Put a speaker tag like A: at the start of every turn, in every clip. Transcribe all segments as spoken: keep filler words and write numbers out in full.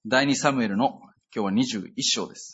A: 第二サムエルの今日はにじゅういっ章です。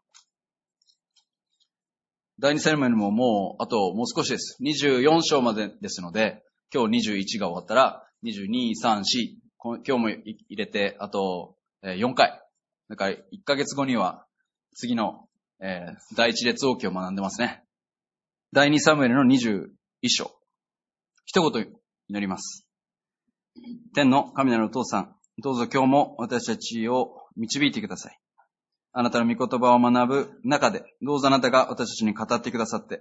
A: 第二サムエルももう、あともう少しです。にじゅうよん章までですので、今日にじゅういちが終わったら、にじゅうに、さん、よん、今日も入れて、あとよんかい。だからいっかげつごには、次の、えー、第一列王記を学んでますね。第二サムエルのにじゅういっ章。一言祈ります。天の神なるお父さん、どうぞ今日も私たちを導いてください。あなたの御言葉を学ぶ中で、どうぞあなたが私たちに語ってくださって、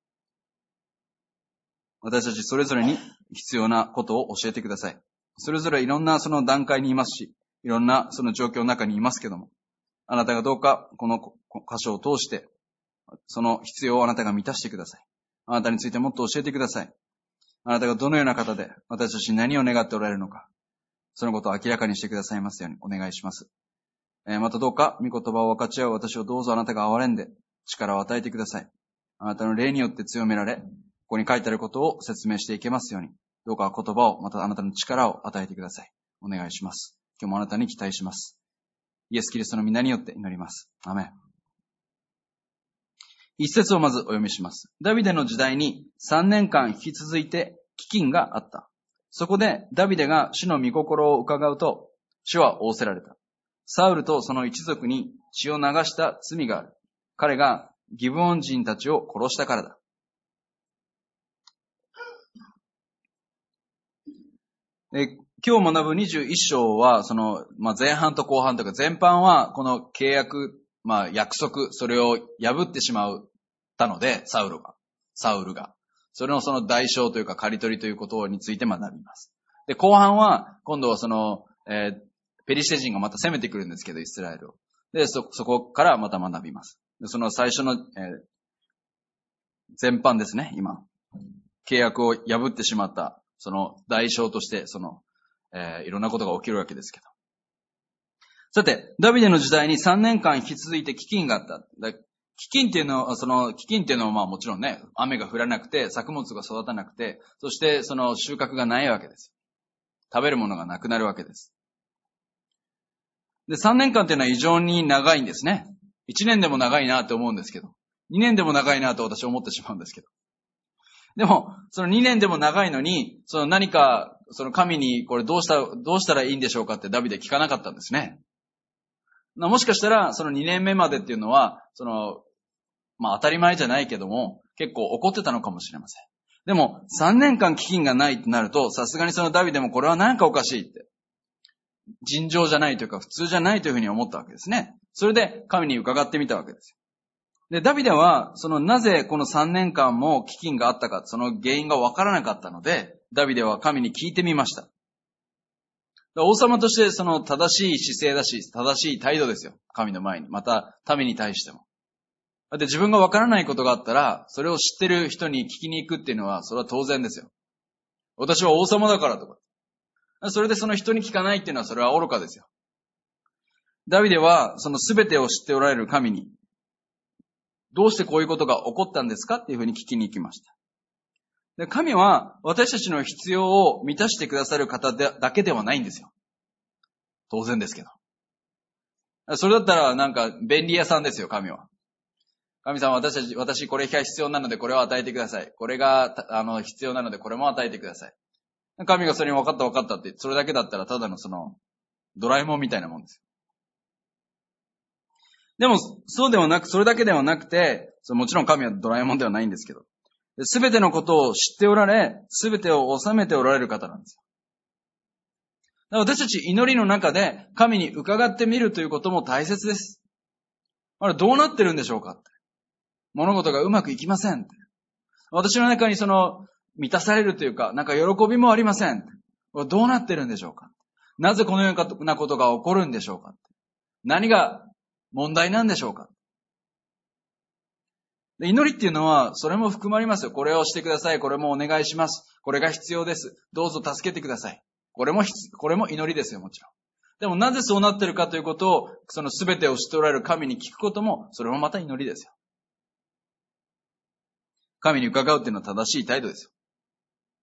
A: 私たちそれぞれに必要なことを教えてください。それぞれいろんなその段階にいますし、いろんなその状況の中にいますけども、あなたがどうかこの箇所を通して、その必要をあなたが満たしてください。あなたについてもっと教えてください。あなたがどのような方で私たちに何を願っておられるのか、そのことを明らかにしてくださいますようにお願いします。またどうか御言葉を分かち合う私をどうぞあなたが憐れんで力を与えてください。あなたの霊によって強められ、ここに書いてあることを説明していけますように、どうか言葉をまたあなたの力を与えてください。お願いします。今日もあなたに期待します。イエス・キリストの皆によって祈ります。アメン。一節をまずお読みします。ダビデの時代にさんねんかん引き続いて飢饉があった。そこでダビデが主の御心を伺うと、主は仰せられた。サウルとその一族に血を流した罪がある。彼がギブオン人たちを殺したからだ。え今日学ぶにじゅういっ章は、その、まあ、前半と後半とか全般は、この契約、まあ、約束、それを破ってしまったので、サウルが、サウルが。それのその代償というか、刈り取りということについて学びます。で、後半は、今度はその、えーペリシテ人がまた攻めてくるんですけど、イスラエルを。で、そ、そこからまた学びます。でその最初の、えー、全般ですね、今。契約を破ってしまった、その代償として、その、えー、いろんなことが起きるわけですけど。さて、ダビデの時代にさんねんかん引き続いて飢饉があった。だ飢饉っていうのは、その、飢饉っていうのはまあもちろんね、雨が降らなくて、作物が育たなくて、そしてその収穫がないわけです。食べるものがなくなるわけです。で、さんねんかんっていうのは異常に長いんですね。いちねんでも長いなって思うんですけど。にねんでも長いなと私は思ってしまうんですけど。でも、そのにねんでも長いのに、その何か、その神にこれどうした、どうしたらいいんでしょうかってダビデ聞かなかったんですね。もしかしたら、そのにねんめまでっていうのは、その、まあ当たり前じゃないけども、結構怒ってたのかもしれません。でも、さんねんかん飢饉がないってなると、さすがにそのダビデもこれはなんかおかしいって。尋常じゃないというか普通じゃないというふうに思ったわけですね。それで神に伺ってみたわけですよ。で、ダビデは、そのなぜこのさんねんかんも飢饉があったか、その原因がわからなかったので、ダビデは神に聞いてみました。王様としてその正しい姿勢だし、正しい態度ですよ。神の前に。また、民に対しても。だって自分がわからないことがあったら、それを知ってる人に聞きに行くっていうのは、それは当然ですよ。私は王様だからとか。それでその人に聞かないっていうのはそれは愚かですよ。ダビデはその全てを知っておられる神に、どうしてこういうことが起こったんですかっていうふうに聞きに行きました。で、神は私たちの必要を満たしてくださる方でだけではないんですよ。当然ですけど。それだったらなんか便利屋さんですよ、神は。神様、私たち、私これが必要なのでこれを与えてください。これがあの必要なのでこれも与えてください。神がそれに分かった分かったって、それだけだったらただのその、ドラえもんみたいなもんです。でも、そうではなく、それだけではなくて、もちろん神はドラえもんではないんですけど、すべてのことを知っておられ、すべてを収めておられる方なんですよ。だから私たち祈りの中で神に伺ってみるということも大切です。あれ、どうなってるんでしょうかって。物事がうまくいきませんって。私の中にその、満たされるというか、なんか喜びもありません。どうなってるんでしょうか。なぜこのようなことが起こるんでしょうか。何が問題なんでしょうか。で、祈りっていうのは、それも含まれますよ。これをしてください。これもお願いします。これが必要です。どうぞ助けてください。これも、これも祈りですよ、もちろん。でもなぜそうなってるかということを、その全てを知っておられる神に聞くことも、それもまた祈りですよ。神に伺うっていうのは正しい態度ですよ。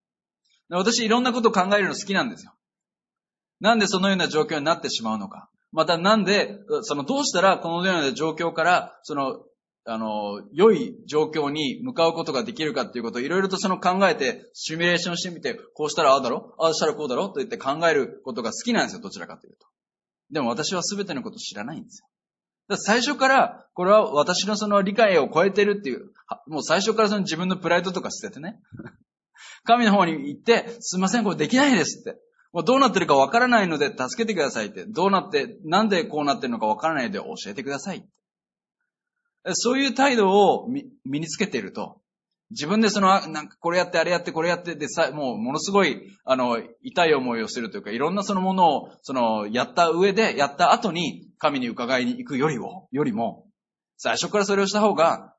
A: 私いろんなことを考えるの好きなんですよ。なんでそのような状況になってしまうのか。 またなんで、そのどうしたらこのような状況から、その、あの、良い状況に向かうことができるかっていうことをいろいろとその考えて、シミュレーションしてみて、こうしたらああだろああしたらこうだろと言って考えることが好きなんですよ、どちらかというと。でも私は全てのことを知らないんですよ。だから最初から、これは私のその理解を超えてるっていう、もう最初からその自分のプライドとか捨ててね。神の方に行って、すいません、これできないですって。もうどうなってるかわからないので助けてくださいって。どうなって、なんでこうなってるのかわからないので教えてくださいって。そういう態度を身につけていると、自分でその、なんかこれやってあれやってこれやってでさ、もうものすごい、あの、痛い思いをするというか、いろんなそのものを、その、やった上で、やった後に神に伺いに行くよりも、よりも、最初からそれをした方が、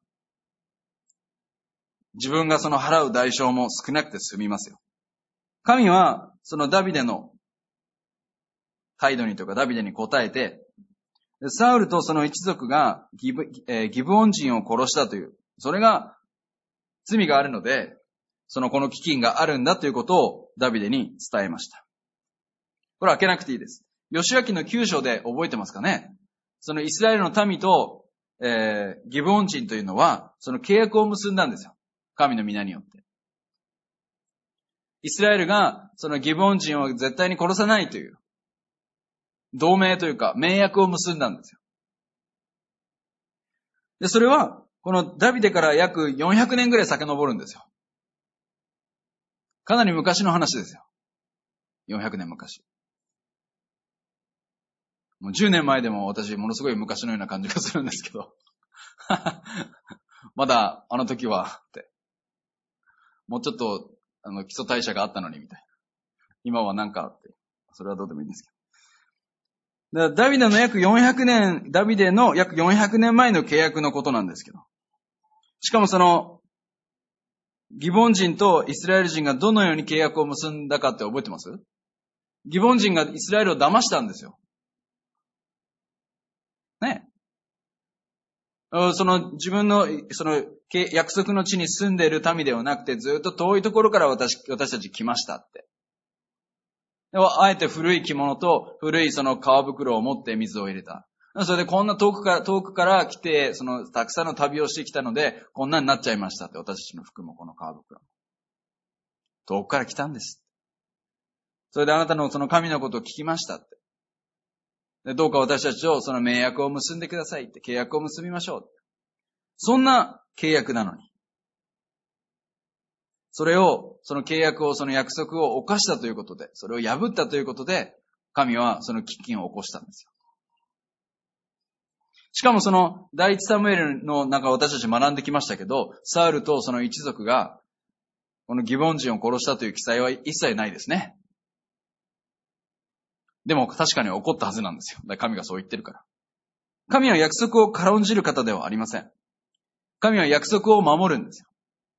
A: 自分がその払う代償も少なくて済みますよ。神は、そのダビデの態度にというか、ダビデに答えて、サウルとその一族がギブ、えー、ギブオン人を殺したという、それが罪があるので、そのこの飢饉があるんだということをダビデに伝えました。これは開けなくていいです。義明のきゅう章で覚えてますかね。そのイスラエルの民と、えー、ギブオン人というのは、その契約を結んだんですよ。神の皆によって。イスラエルがそのギブオン人を絶対に殺さないという、同盟というか、盟約を結んだんですよ。で、それは、このダビデから約よんひゃくねんぐらい遡るんですよ。かなり昔の話ですよ。よんひゃくねん昔。もうじゅうねんまえでも私、ものすごい昔のような感じがするんですけど。まだ、あの時は、って。もうちょっと、あの、基礎代謝があったのに、みたいな。今はなんかって。それはどうでもいいんですけど。ダビデの約よんひゃくねん、ダビデの約よんひゃくねんまえの契約のことなんですけど。しかもその、ギボン人とイスラエル人がどのように契約を結んだかって覚えてます？ギボン人がイスラエルを騙したんですよ。ね。その自分の、その約束の地に住んでいる民ではなくて、ずっと遠いところから私、私たち来ましたって。あえて古い着物と古いその皮袋を持って水を入れた。それでこんな遠くから、遠くから来て、そのたくさんの旅をしてきたので、こんなになっちゃいましたって。私たちの服もこの皮袋。遠くから来たんです。それであなたのその神のことを聞きましたって。でどうか私たちとその盟約を結んでくださいって。契約を結びましょう。そんな契約なのに。それを、その契約を、その約束を犯したということで、それを破ったということで、神はその飢饉を起こしたんですよ。しかもその、第一サムエルの中私たち学んできましたけど、サウルとその一族が、このギボン人を殺したという記載は一切ないですね。でも確かに起こったはずなんですよ。だから神がそう言ってるから。神は約束を軽んじる方ではありません。神は約束を守るんですよ。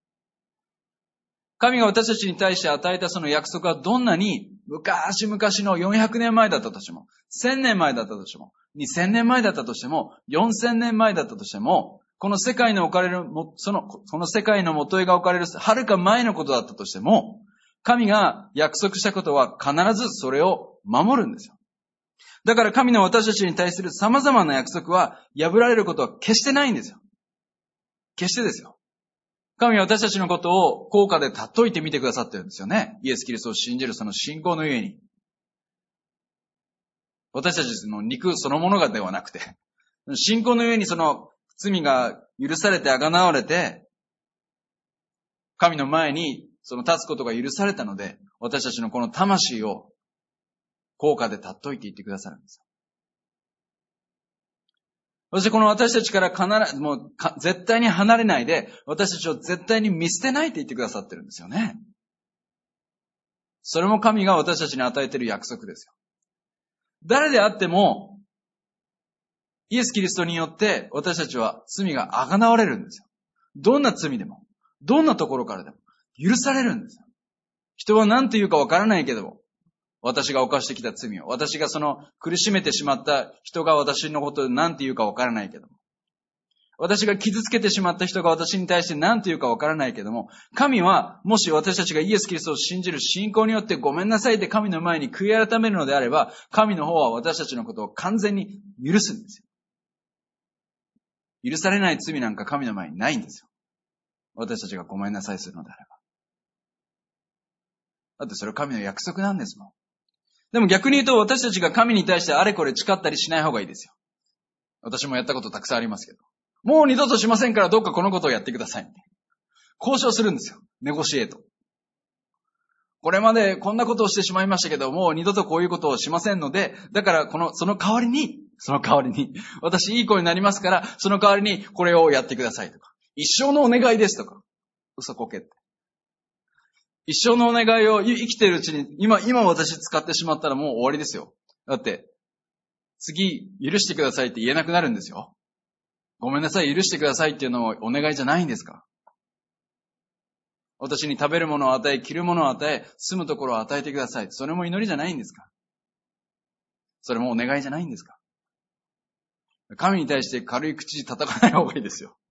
A: 神が私たちに対して与えたその約束はどんなに昔々のよんひゃくねんまえだったとしても、せんねんまえだったとしても、にせんねんまえだったとしても、よんせんねんまえだったとしても、この世界の置かれる、その、その世界の元へが置かれる、はるか前のことだったとしても、神が約束したことは必ずそれを守るんですよ。だから神の私たちに対する様々な約束は破られることは決してないんですよ。決してですよ。神は私たちのことを高価で例えてみてくださってるんですよね。イエス・キリストを信じるその信仰のゆえに。私たちの肉そのものがではなくて、信仰のゆえにその罪が許されて贖われて、神の前にその立つことが許されたので、私たちのこの魂を高価で例えて言ってくださるんですよ。そしてこの私たちから必ず、もう絶対に離れないで、私たちを絶対に見捨てないって言ってくださってるんですよね。それも神が私たちに与えている約束ですよ。誰であっても、イエス・キリストによって私たちは罪が贖われるんですよ。どんな罪でも、どんなところからでも許されるんですよ。人は何て言うかわからないけども、私が犯してきた罪を、私がその苦しめてしまった人が私のことで何て言うかわからないけども、 私が傷つけてしまった人が私に対して何と言うかわからないけども、神はもし私たちがイエス・キリストを信じる信仰によってごめんなさいって神の前に悔い改めるのであれば、神の方は私たちのことを完全に許すんですよ。許されない罪なんか神の前にないんですよ。私たちがごめんなさいするのであれば。だってそれは神の約束なんですもん。でも逆に言うと私たちが神に対してあれこれ誓ったりしない方がいいですよ。私もやったことたくさんありますけど。もう二度としませんからどうかこのことをやってください。交渉するんですよ。ネゴシエート。これまでこんなことをしてしまいましたけど、もう二度とこういうことをしませんので、だからこの、その代わりに、その代わりに、私いい子になりますから、その代わりにこれをやってくださいとか。一生のお願いですとか。嘘こけって。一生のお願いを生きているうちに、今、今私使ってしまったらもう終わりですよ。だって、次、許してくださいって言えなくなるんですよ。ごめんなさい、許してくださいっていうのはお願いじゃないんですか？私に食べるものを与え、着るものを与え、住むところを与えてください。それも祈りじゃないんですか？それもお願いじゃないんですか？神に対して軽い口叩かない方がいいですよ。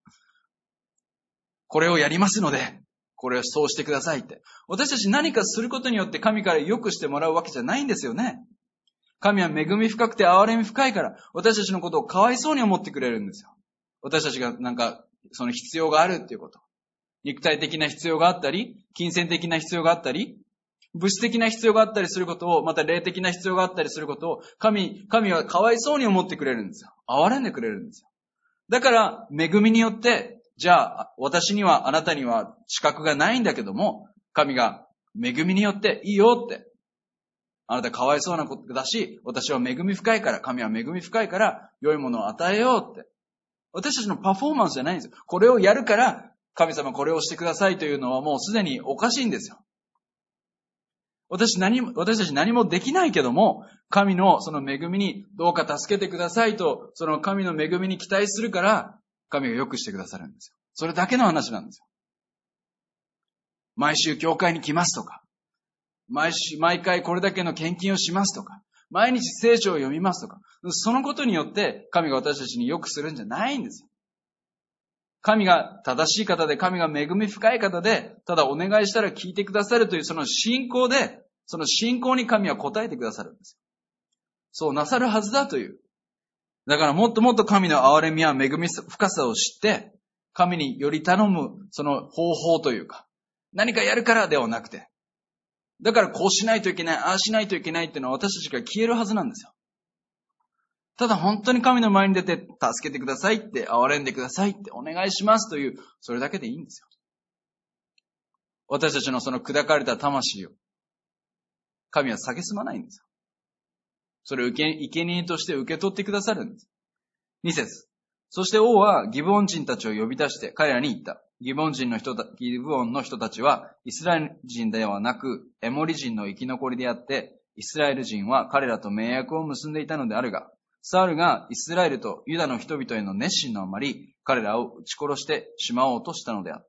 A: これをやりますので、これをそうしてくださいって。私たち何かすることによって神から良くしてもらうわけじゃないんですよね。神は恵み深くて憐れみ深いから、私たちのことをかわいそうに思ってくれるんですよ。私たちがなんか、その必要があるっていうこと。肉体的な必要があったり、金銭的な必要があったり、物質的な必要があったりすることを、また霊的な必要があったりすることを、神、神はかわいそうに思ってくれるんですよ。憐れんでくれるんですよ。だから、恵みによって、じゃあ、私には、あなたには資格がないんだけども、神が恵みによって、いいよって。あなたかわいそうなことだし、私は恵み深いから、神は恵み深いから、良いものを与えようって。私たちのパフォーマンスじゃないんですよ。これをやるから、神様これをしてくださいというのはもうすでにおかしいんですよ。私何も、私たち何もできないけども、神のその恵みにどうか助けてくださいと、その神の恵みに期待するから、神が良くしてくださるんですよ。それだけの話なんですよ。毎週教会に来ますとか、毎週、毎回これだけの献金をしますとか、毎日聖書を読みますとか、そのことによって神が私たちに良くするんじゃないんですよ。神が正しい方で、神が恵み深い方で、ただお願いしたら聞いてくださるというその信仰で、その信仰に神は応えてくださるんですよ。そうなさるはずだという。だからもっともっと神の憐れみや恵み深さを知って、神により頼むその方法というか、何かやるからではなくて、だからこうしないといけない、ああしないといけないっていうのは私たちが消えるはずなんですよ。ただ本当に神の前に出て助けてくださいって、憐れんでくださいってお願いしますという、それだけでいいんですよ。私たちのその砕かれた魂を、神は蔑まないんですよ。それを受け、生贄として受け取ってくださるんです。に節。そして王はギブオン人たちを呼び出して彼らに言った。ギブオン人の人た、ギブオンの人たちはイスラエル人ではなくエモリ人の生き残りであって、イスラエル人は彼らと盟約を結んでいたのであるが、サウルがイスラエルとユダの人々への熱心のあまり、彼らを撃ち殺してしまおうとしたのであった。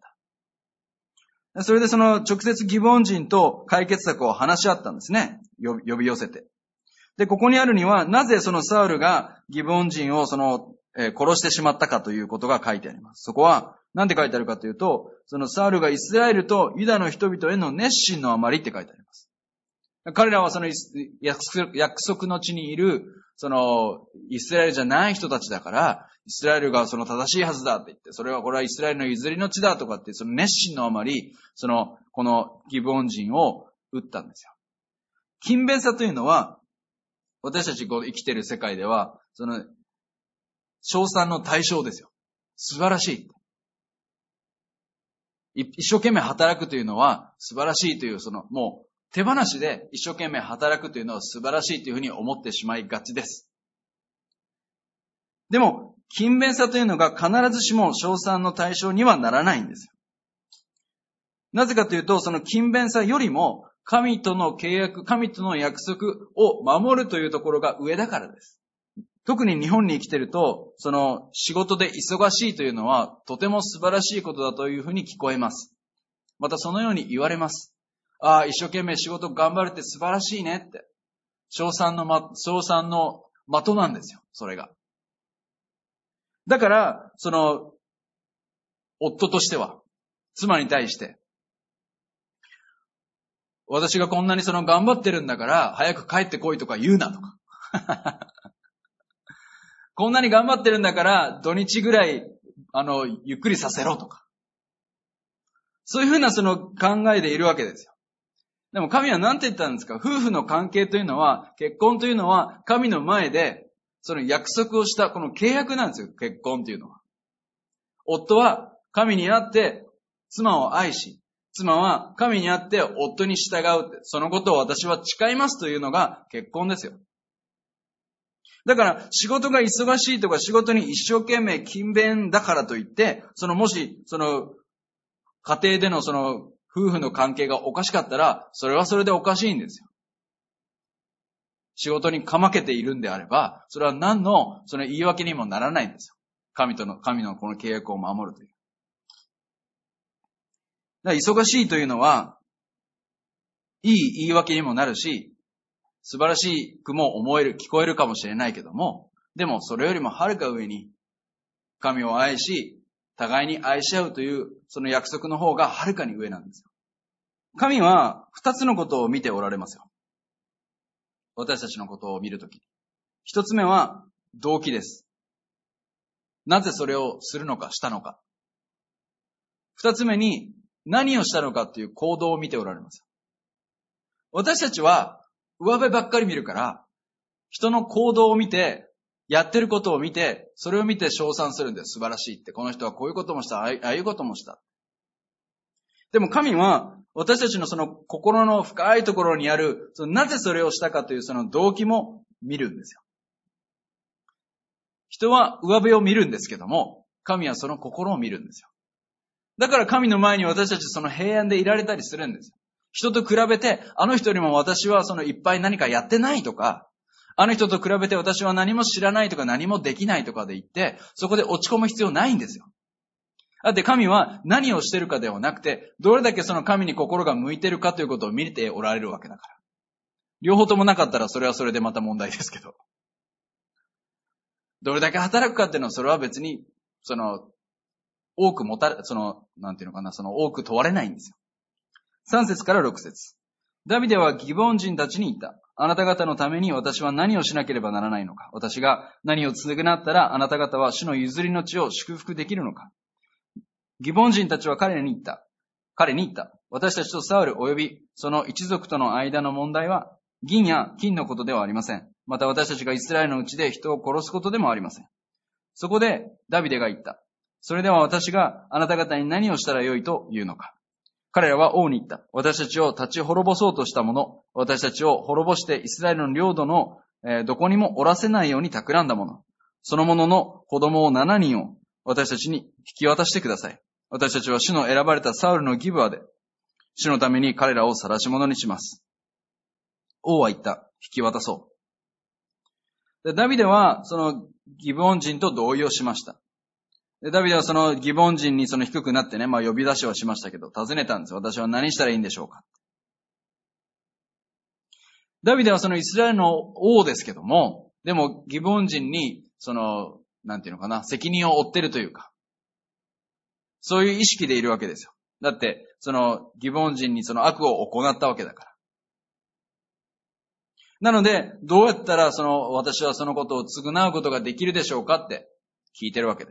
A: それでその直接ギブオン人と解決策を話し合ったんですね。呼び寄せて。で、ここにあるには、なぜそのサウルがギブオン人をその、えー、殺してしまったかということが書いてあります。そこは、なんて書いてあるかというと、そのサウルがイスラエルとユダの人々への熱心のあまりって書いてあります。彼らはその約束の地にいる、その、イスラエルじゃない人たちだから、イスラエルがその正しいはずだって言って、それはこれはイスラエルの譲りの地だとかって、その熱心のあまり、その、このギブオン人を撃ったんですよ。勤勉さというのは、私たちこう生きている世界では、その、称賛の対象ですよ。素晴らしい。一生懸命働くというのは素晴らしいという、その、もう、手放しで一生懸命働くというのは素晴らしいというふうに思ってしまいがちです。でも、勤勉さというのが必ずしも称賛の対象にはならないんですよ。なぜかというと、その勤勉さよりも、神との契約、神との約束を守るというところが上だからです。特に日本に生きていると、その仕事で忙しいというのはとても素晴らしいことだというふうに聞こえます。またそのように言われます。ああ、一生懸命仕事頑張るって素晴らしいねって。称賛のま、称賛の的なんですよ、それが。 だから、その、夫としては、妻に対して、私がこんなにその頑張ってるんだから、早く帰ってこいとか言うなとか。こんなに頑張ってるんだから、土日ぐらい、あの、ゆっくりさせろとか。そういうふうなその考えでいるわけですよ。でも神は何て言ったんですか？夫婦の関係というのは、結婚というのは、神の前で、その約束をしたこの契約なんですよ、結婚というのは。夫は神にあって妻を愛し、妻は神にあって夫に従うって、そのことを私は誓いますというのが結婚ですよ。だから仕事が忙しいとか仕事に一生懸命勤勉だからといって、そのもし、その家庭でのその夫婦の関係がおかしかったら、それはそれでおかしいんですよ。仕事にかまけているんであれば、それは何のその言い訳にもならないんですよ。神との、神のこの契約を守るという。だから忙しいというのは、いい言い訳にもなるし、素晴らしくも思える、聞こえるかもしれないけども、でもそれよりもはるか上に、神を愛し、互いに愛し合うという、その約束の方がはるかに上なんですよ。神は二つのことを見ておられますよ。私たちのことを見るとき。一つ目は動機です。なぜそれをするのかしたのか。二つ目に何をしたのかという行動を見ておられます。私たちは上辺ばっかり見るから、人の行動を見て、やってることを見て、それを見て称賛するんです。素晴らしいって。この人はこういうこともした、ああいうこともした。でも神は私たちのその心の深いところにある、そのなぜそれをしたかというその動機も見るんですよ。人は上辺を見るんですけども、神はその心を見るんですよ。だから神の前に私たちその平安でいられたりするんですよ。人と比べて、あの人よりも私はそのいっぱい何かやってないとか、あの人と比べて私は何も知らないとか何もできないとかで言って、そこで落ち込む必要ないんですよ。だって神は何をしてるかではなくて、どれだけその神に心が向いてるかということを見ておられるわけだから。両方ともなかったらそれはそれでまた問題ですけど。どれだけ働くかっていうのはそれは別に、その、多く持たれ、その、なんていうのかな、その多く問われないんですよ。さん節からろく節。ダビデはギボン人たちに言った。あなた方のために私は何をしなければならないのか。私が何を償ったらあなた方は主の譲りの地を祝福できるのか。ギボン人たちは彼に言った。彼に言った。私たちとサウル及びその一族との間の問題は銀や金のことではありません。また私たちがイスラエルのうちで人を殺すことでもありません。そこでダビデが言った。それでは私があなた方に何をしたらよいと言うのか。彼らは王に言った。私たちを立ち滅ぼそうとした者、私たちを滅ぼしてイスラエルの領土の、えー、どこにもおらせないように企んだ者、その者の子供を七人を私たちに引き渡してください。私たちは主の選ばれたサウルのギブアで、主のために彼らを晒し者にします。王は言った。引き渡そう。でダビデはそのギブオン人と同意をしました。でダビデはそのギボン人にその低くなってね、まあ呼び出しはしましたけど、尋ねたんです。私は何したらいいんでしょうか。ダビデはそのイスラエルの王ですけども、でもギボン人にその、なんていうのかな、責任を負ってるというか、そういう意識でいるわけですよ。だって、そのギボン人にその悪を行ったわけだから。なので、どうやったらその私はそのことを償うことができるでしょうかって聞いてるわけです。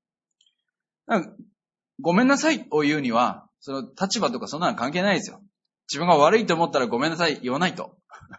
A: ごめんなさいを言うには、その立場とかそんなの関係ないですよ。自分が悪いと思ったらごめんなさい言わないと。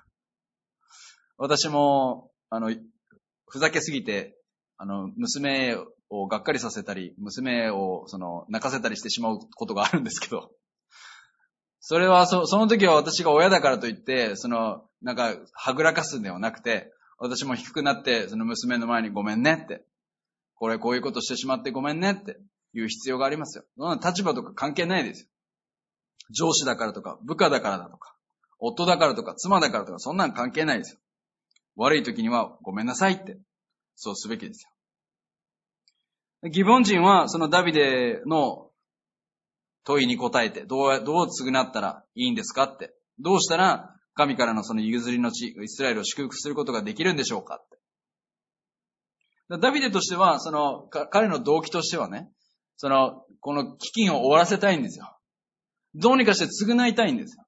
A: 私も、あの、ふざけすぎて、あの、娘をがっかりさせたり、娘をその泣かせたりしてしまうことがあるんですけど、それはそ、その時は私が親だからといって、その、なんか、はぐらかすんではなくて、私も低くなって、その娘の前にごめんねって、これこういうことしてしまってごめんねっていう必要がありますよ。そんな立場とか関係ないですよ。上司だからとか、部下だからだとか、夫だからとか、妻だからとか、そんなの関係ないですよ。悪い時にはごめんなさいって、そうすべきですよ。ギボン人はそのダビデの問いに答えて、どう、どう償ったらいいんですかって、どうしたら神からのその譲りの地、イスラエルを祝福することができるんでしょうかって。 ダビデとしては、その、彼の動機としてはね、その、この飢饉を終わらせたいんですよ。どうにかして償いたいんですよ。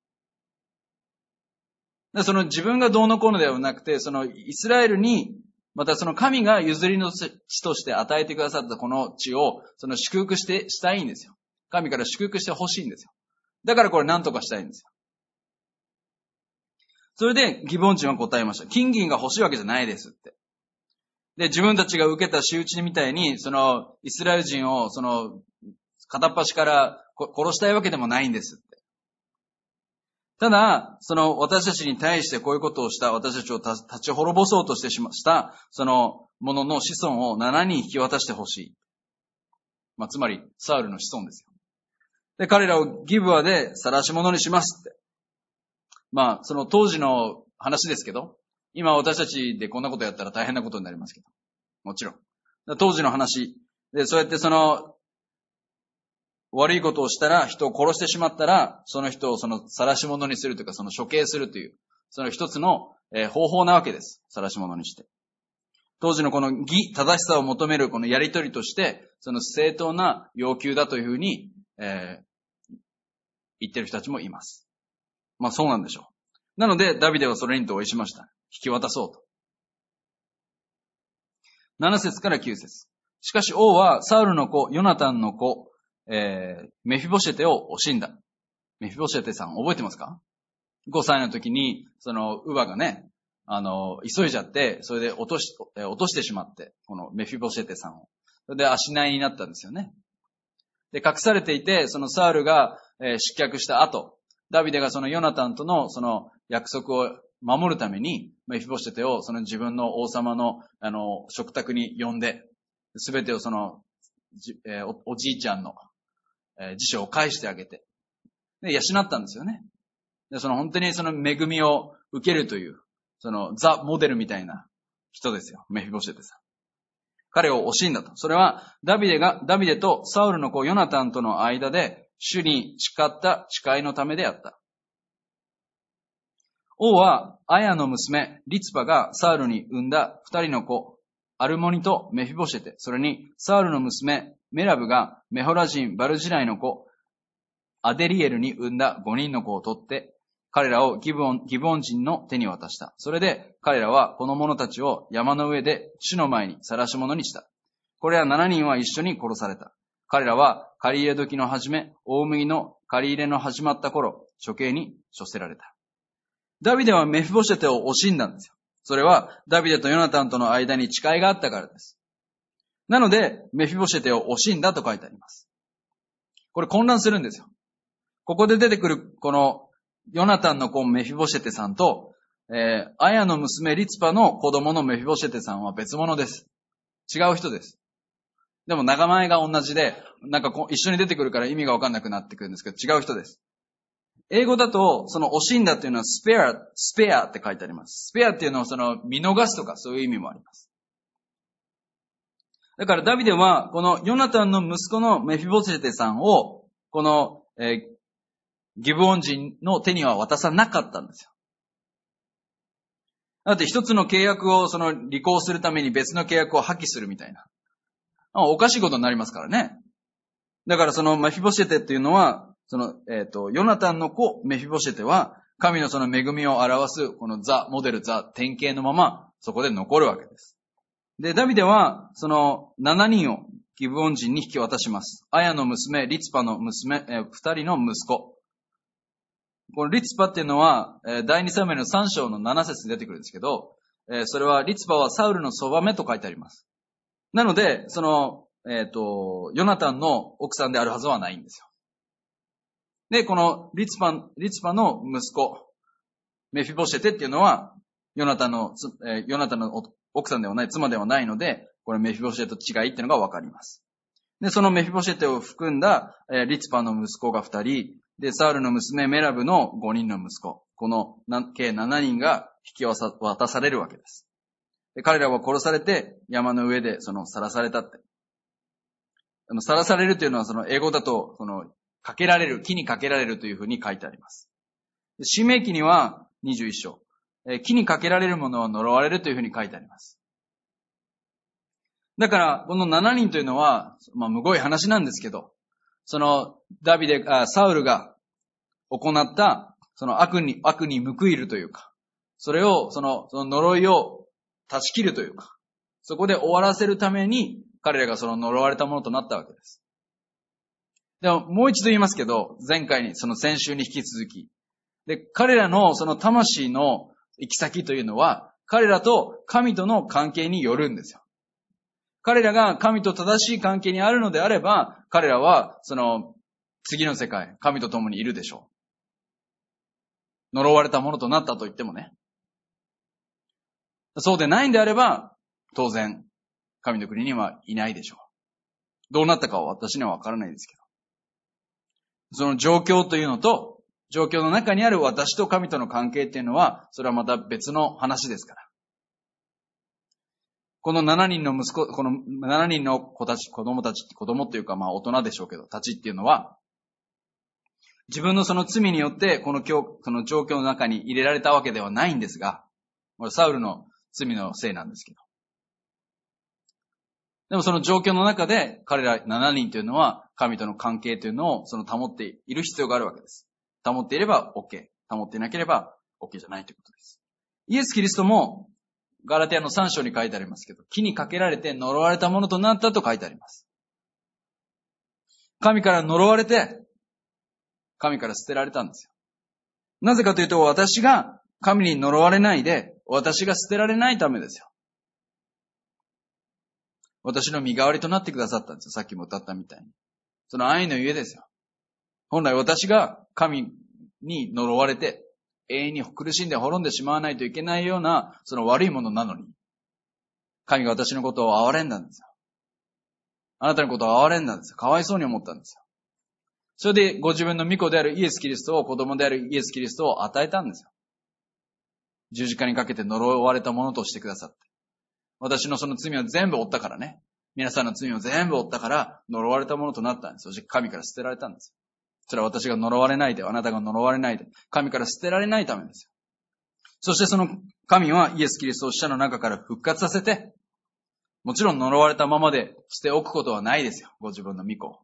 A: でその自分がどうのこうのではなくて、そのイスラエルに、またその神が譲りの地として与えてくださったこの地を、その祝福して、したいんですよ。神から祝福してほしいんですよ。だからこれ何とかしたいんですよ。それでギボン人は答えました。金銀が欲しいわけじゃないですって。で、自分たちが受けた仕打ちみたいに、そのイスラエル人をその片っ端から殺したいわけでもないんですって。ただ、その私たちに対してこういうことをした私たちを立ち滅ぼそうとしてしました、そのものの子孫をななにん引き渡してほしい。まあ、つまり、サウルの子孫ですよ。で、彼らをギブアで晒し者にしますって。まあ、その当時の話ですけど、今私たちでこんなことやったら大変なことになりますけど。もちろん。当時の話。で、そうやってその、悪いことをしたら、人を殺してしまったら、その人をその晒し者にするというか、その処刑するという、その一つの、えー、方法なわけです。晒し者にして。当時のこの義、正しさを求めるこのやりとりとして、その正当な要求だというふうに、えー、言ってる人たちもいます。まあそうなんでしょう。なので、ダビデはそれに同意しました。引き渡そうと。なな節からきゅう節。しかし王はサウルの子、ヨナタンの子、えー、メフィボシェテを惜しんだ。メフィボシェテさん覚えてますか？ ご 歳の時に、その、乳母がね、あの、急いじゃって、それで落とし、落としてしまって、このメフィボシェテさんを。それで足内になったんですよね。で、隠されていて、そのサウルが、えー、失脚した後、ダビデがそのヨナタンとのその約束を守るために、メフィボシェテをその自分の王様の、あの、食卓に呼んで、すべてをその、じえー、お、おじいちゃんの、えー、辞書を返してあげて、で、養ったんですよね。で、その本当にその恵みを受けるという、そのザ・モデルみたいな人ですよ。メフィボシェテさん。彼を惜しんだと。それは、ダビデが、ダビデとサウルの子ヨナタンとの間で、主に誓った誓いのためであった。王は、アヤの娘、リツパがサウルに産んだ二人の子、アルモニとメフィボシェテ、それにサウルの娘、メラブがメホラ人バルジライの子、アデリエルに産んだ五人の子を取って、彼らをギブオン、ギブオン人の手に渡した。それで彼らはこの者たちを山の上で主の前に晒し者にした。これら七人は一緒に殺された。彼らは借り入れ時の始め、大麦の借り入れの始まった頃、処刑に処せられた。ダビデはメフィボシェテを惜しんだんですよ。それはダビデとヨナタンとの間に誓いがあったからです。なので、メフィボシェテを惜しんだと書いてあります。これ混乱するんですよ。ここで出てくるこのヨナタンの子メフィボシェテさんと、えー、アヤの娘リツパの子供のメフィボシェテさんは別物です。違う人です。でも仲間が同じで、なんかこう一緒に出てくるから意味がわかんなくなってくるんですけど、違う人です。英語だと、その惜しんだっていうのはスペア、スペアって書いてあります。スペアっていうのはその見逃すとかそういう意味もあります。だからダビデは、このヨナタンの息子のメフィボシェテさんを、この、えーギブオン人の手には渡さなかったんですよ。だって一つの契約をその履行するために別の契約を破棄するみたいな。おかしいことになりますからね。だからそのメフィボシェテっていうのは、その、えっと、ヨナタンの子メフィボシェテは、神のその恵みを表す、このザ、モデル、ザ、典型のまま、そこで残るわけです。で、ダビデは、そのななにんをギブオン人に引き渡します。アヤの娘、リツパの娘、えー、二人の息子。このリツパっていうのは、第二サムエルのさん章のなな節に出てくるんですけど、それはリツパはサウルのそばめと書いてあります。なので、その、えっと、ヨナタンの奥さんであるはずはないんですよ。で、このリツパ、リツパの息子、メフィボシェテっていうのは、ヨナタンの、ヨナタンの奥さんではない、妻ではないので、これメフィボシェテと違いっていうのがわかります。で、そのメフィボシェテを含んだリツパの息子が二人、で、サウルの娘メラブの五人の息子。この計七人が引き渡されるわけです。で、彼らは殺されて山の上でその晒されたって。あの、晒されるというのはその英語だと、その、かけられる、木にかけられるというふうに書いてあります。申命記にはにじゅういち章。木にかけられるものは呪われるというふうに書いてあります。 だから、このななにんというのは、まあ、むごい話なんですけど、その、ダビデ、あサウルが行った、その悪に、悪に報いるというか、それを、その、その呪いを断ち切るというか、そこで終わらせるために、彼らがその呪われたものとなったわけです。でも、もう一度言いますけど、前回に、その先週に引き続き、で、彼らのその魂の行き先というのは、彼らと神との関係によるんですよ。彼らが神と正しい関係にあるのであれば、彼らはその次の世界、神と共にいるでしょう。呪われたものとなったと言ってもね。そうでないんであれば、当然、神の国にはいないでしょう。どうなったかは私にはわからないですけど。その状況というのと、状況の中にある私と神との関係っていうのは、それはまた別の話ですから。このななにんの息子、このななにんの子たち、子供たち、子供っていうかまあ大人でしょうけど、たちっていうのは、自分のその罪によってこの今日、その状況の中に入れられたわけではないんですが、これサウルの罪のせいなんですけど。でもその状況の中で彼らななにんというのは神との関係というのをその保っている必要があるわけです。保っていれば OK。保っていなければ OK じゃないということです。イエス・キリストもガラテヤのさん章に書いてありますけど、木にかけられて呪われたものとなったと書いてあります。神から呪われて、神から捨てられたんですよ。なぜかというと、私が神に呪われないで、私が捨てられないためですよ。私の身代わりとなってくださったんですよ。さっきも歌ったみたいに。その愛のゆえですよ。本来私が神に呪われて、永遠に苦しんで滅んでしまわないといけないような、その悪いものなのに、神が私のことを憐れんだんですよ。あなたのことを憐れんだんですよ。かわいそうに思ったんですよ。それでご自分の御子であるイエス・キリストを、子供であるイエス・キリストを与えたんですよ。十字架にかけて呪われたものとしてくださって。私のその罪を全部負ったからね。皆さんの罪を全部負ったから呪われたものとなったんです。そして神から捨てられたんです。それは私が呪われないで、あなたが呪われないで、神から捨てられないためですよ。そしてその神はイエス・キリストを死者の中から復活させて、もちろん呪われたままで捨て置くことはないですよ。ご自分の御子を。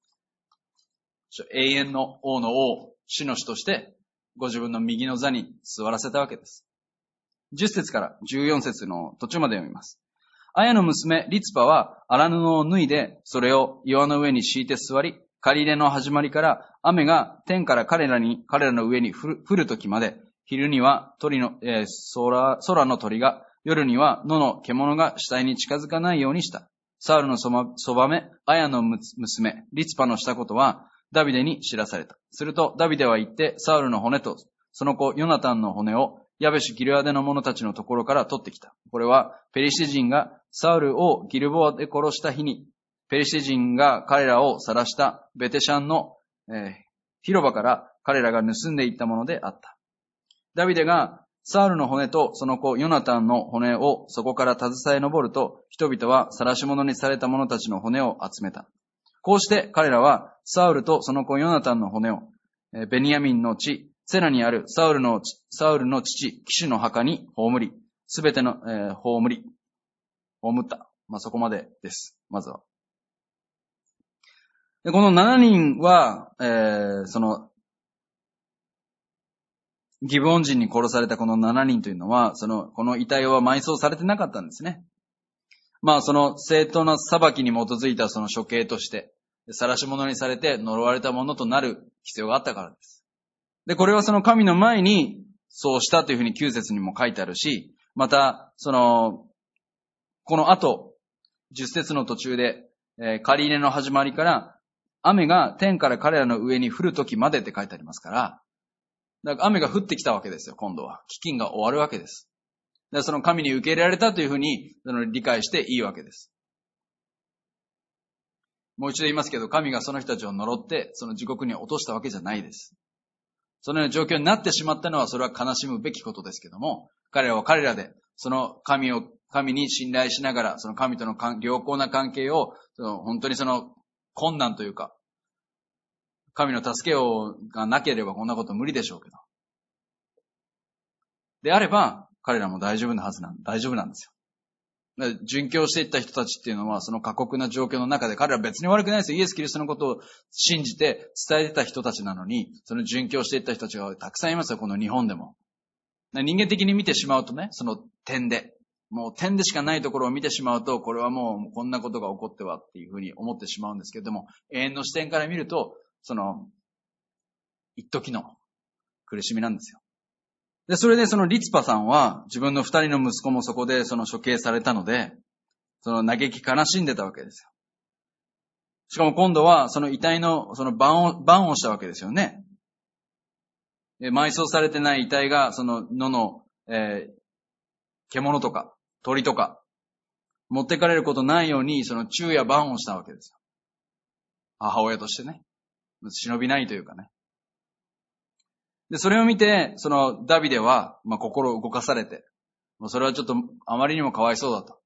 A: 永遠の王の王、主の主として、ご自分の右の座に座らせたわけです。じゅっ節からじゅうよん節の途中まで読みます。アヤの娘、リツパは荒布を脱いで、それを岩の上に敷いて座り、借り入れの始まりから雨が天から彼らに、彼らの上に降る、降る時まで、昼には鳥の、えー、空、空の鳥が、夜には野の獣が死体に近づかないようにした。サウルのそば、そばめ、アヤの娘、リツパのしたことは、ダビデに知らされた。すると、ダビデは言って、サウルの骨と、その子、ヨナタンの骨を、ヤベシュギルアデの者たちのところから取ってきた。これは、ペリシテ人がサウルをギルボアで殺した日に、ペリシテ人が彼らを晒したベテシャンの、えー、広場から彼らが盗んでいったものであった。ダビデがサウルの骨とその子ヨナタンの骨をそこから携え上ると、人々は晒し者にされた者たちの骨を集めた。こうして彼らはサウルとその子ヨナタンの骨を、ベニヤミンの地、セラにあるサウルの、サウルの父、キシュの墓に葬り、すべての、えー、葬り、葬った。まあ、そこまでです。まずは。でこのななにんは、えー、その、ギブオン人に殺されたこのななにんというのは、その、この遺体は埋葬されてなかったんですね。まあ、その正当な裁きに基づいたその処刑として、晒し者にされて呪われたものとなる必要があったからです。で、これはその神の前にそうしたというふうにきゅう節にも書いてあるし、また、その、この後、じゅっ節の途中で、えー、借り入れの始まりから、雨が天から彼らの上に降る時までって書いてありますから、だから雨が降ってきたわけですよ、今度は。飢饉が終わるわけです。だからその神に受け入れられたというふうにその理解していいわけです。もう一度言いますけど、神がその人たちを呪って、その地獄に落としたわけじゃないです。そのような状況になってしまったのは、それは悲しむべきことですけども、彼らは彼らで、その神を、神に信頼しながら、その神との良好な関係を、その本当にその困難というか、神の助けをがなければこんなこと無理でしょうけど。であれば、彼らも大丈夫なはずなん、大丈夫なんですよ。 殉教していった人たちっていうのは、その過酷な状況の中で、彼らは別に悪くないですよ。イエス・キリストのことを信じて伝えてた人たちなのに、その殉教していった人たちがたくさんいますよ、この日本でも。人間的に見てしまうとね、その点で、もう点でしかないところを見てしまうと、これはもうこんなことが起こってはっていうふうに思ってしまうんですけれども、永遠の視点から見ると、その、一時の苦しみなんですよ。で、それでそのリツパさんは、自分の二人の息子もそこでその処刑されたので、その嘆き悲しんでたわけですよ。しかも今度は、その遺体の、その晩を、晩をしたわけですよね。で埋葬されてない遺体が、その野の、えー、獣とか、鳥とか、持ってかれることないように、その昼夜晩をしたわけですよ。母親としてね。忍びないというかね。で、それを見て、そのダビデは、まあ、心を動かされて、もうそれはちょっとあまりにもかわいそうだと。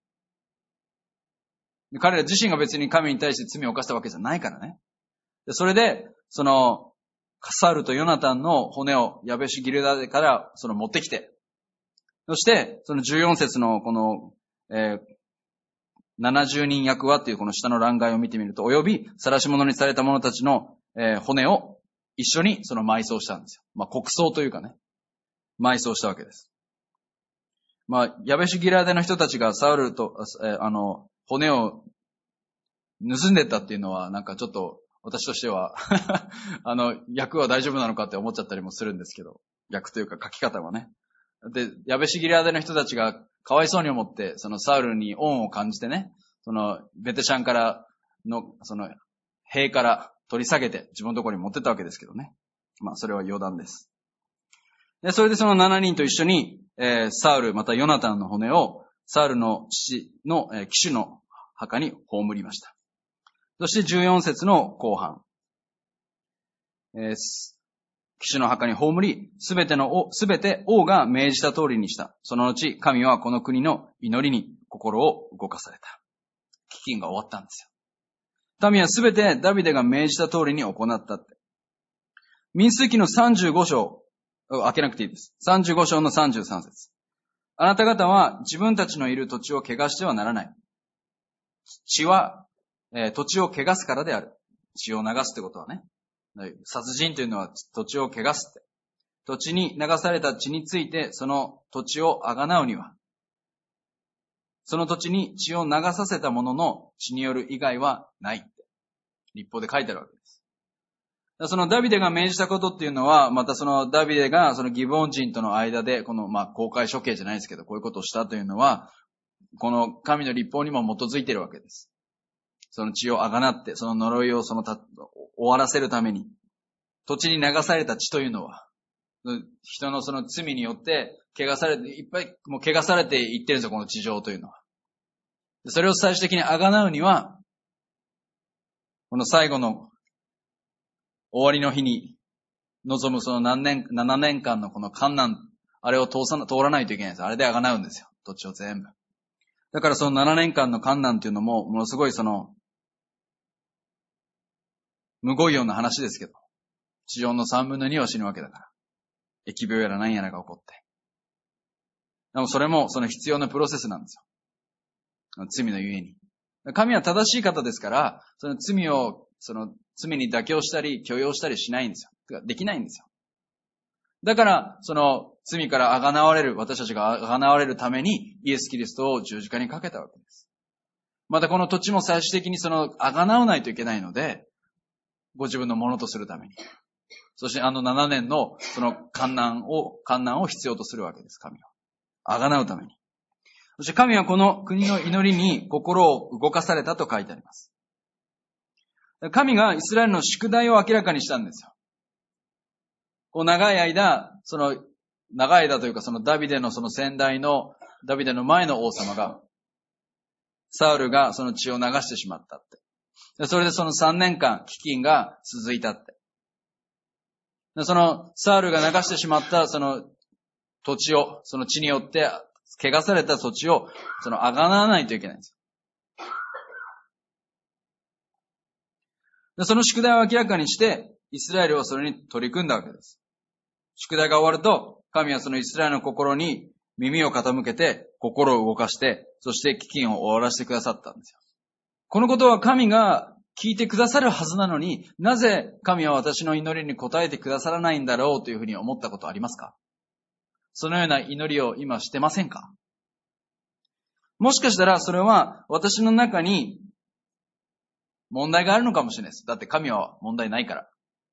A: で彼ら自身が別に神に対して罪を犯したわけじゃないからね。で、それで、その、サウルとヨナタンの骨をヤベシギルダデからその持ってきて、そして、そのじゅうよん節のこの、えー、ななじゅうにん役はっていうこの下の欄外を見てみると、および晒し者にされた者たちの、えー、骨を一緒にその埋葬したんですよ。まあ、国葬というかね、埋葬したわけです。まあ、ヤベシギラデの人たちがサウルと、えー、あの、骨を盗んでったっていうのは、なんかちょっと、私としては、あの、役は大丈夫なのかって思っちゃったりもするんですけど、役というか書き方はね。で、ヤベシギラデの人たちがかわいそうに思って、そのサウルに恩を感じてね、その、ベテシャンからの、その、兵から取り下げて自分のところに持ってったわけですけどね。まあ、それは余談です。で、それでそのななにんと一緒に、えー、サウル、またヨナタンの骨を、サウルの父の、えー、騎手の墓に葬りました。そしてじゅうよん節の後半。えー、騎手の墓に葬り、すべての王、すべて王が命じた通りにした。その後、神はこの国の祈りに心を動かされた。飢饉が終わったんですよ。民はすべてダビデが命じた通りに行ったって。民数記のさんじゅうご章、開けなくていいです。さんじゅうご章のさんじゅうさん節。あなた方は自分たちのいる土地を汚してはならない。血は、えー、土地を汚すからである。血を流すってことはね。殺人というのは土地を汚すって。土地に流された血についてその土地をあがなうには、その土地に血を流させた者の血による以外はないって。立法で書いてあるわけです。そのダビデが命じたことっていうのは、またそのダビデがそのギボン人との間で、このまあ公開処刑じゃないですけど、こういうことをしたというのは、この神の立法にも基づいているわけです。その血をあがなって、その呪いをそのた終わらせるために、土地に流された血というのは、人のその罪によって、汚されて、いっぱいもう汚されていってるんですよ、この地上というのは。それを最終的にあがなうには、この最後の終わりの日に臨むその何年、ななねんかんのこの観難、あれを通さな、通らないといけないんです。あれであがなうんですよ、土地を全部。だからそのななねんかんの観難っていうのも、ものすごいその、むごいような話ですけど、地上の三分の二は死ぬわけだから。疫病やら何やらが起こって。でもそれもその必要なプロセスなんですよ。罪のゆえに。神は正しい方ですから、その罪を、その罪に妥協したり許容したりしないんですよ。できないんですよ。だから、その罪からあがなわれる、私たちがあがなわれるためにイエス・キリストを十字架にかけたわけです。またこの土地も最終的にそのあがなわないといけないので、ご自分のものとするために。そしてあのななねんのその観難を、観難を必要とするわけです、神は。あがなうために。そして神はこの国の祈りに心を動かされたと書いてあります。神がイスラエルの宿題を明らかにしたんですよ。こう長い間、その、長い間というかそのダビデのその先代の、ダビデの前の王様が、サウルがその血を流してしまったって。それでそのさんねんかん飢饉が続いたって。そのサウルが流してしまったその土地を、その血によって汚された土地を、そのあがなわないといけないんですよ。その宿題を明らかにして、イスラエルはそれに取り組んだわけです。宿題が終わると、神はそのイスラエルの心に耳を傾けて、心を動かして、そして飢饉を終わらせてくださったんですよ。このことは神が聞いてくださるはずなのに、なぜ神は私の祈りに応えてくださらないんだろうというふうに思ったことありますか？そのような祈りを今してませんか？もしかしたらそれは私の中に問題があるのかもしれないです。だって神は問題ないから。